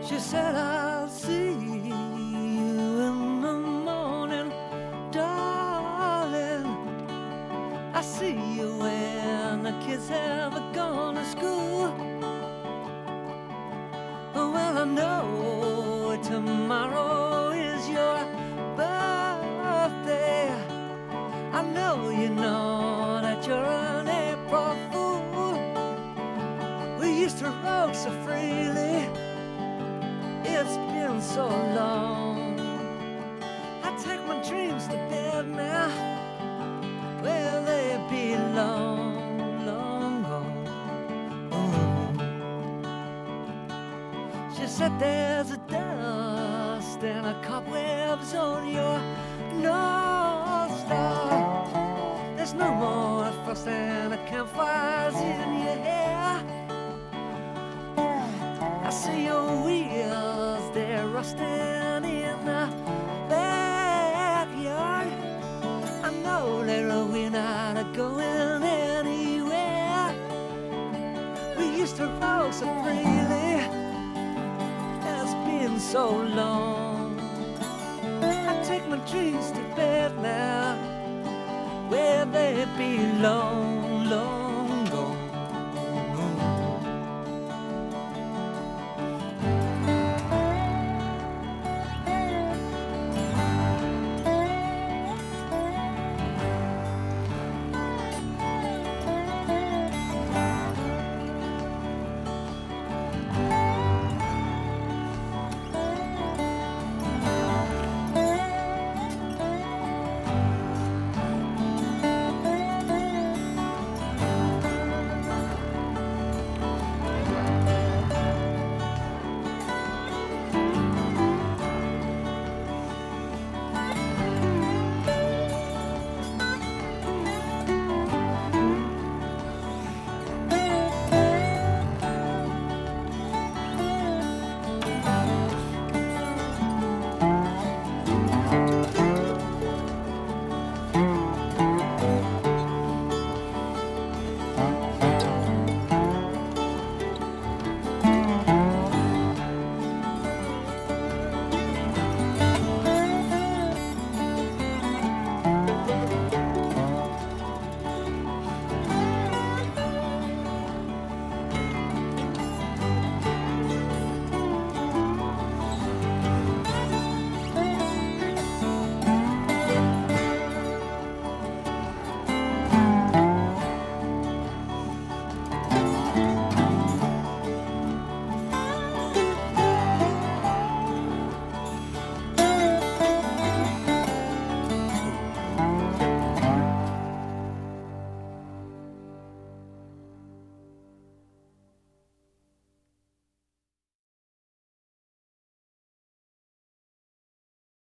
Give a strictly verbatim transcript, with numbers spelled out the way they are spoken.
She said, I'll see you in the morning, darling. I see you when the kids have gone to school. Well, I know tomorrow is your birthday. I know you know that you're an April fool. We used to rock so freely, it's been so long. I take my dreams to bed now, where they belong, long gone. Oh. She said there's a dust and a cobwebs on your North Star. There's no more frost and a campfires in your hair. I see your wheels, they're rusting in the backyard. I know that we're not going anywhere. We used to roll so freely, it's been so long. I take my dreams to bed now, where they belong, long.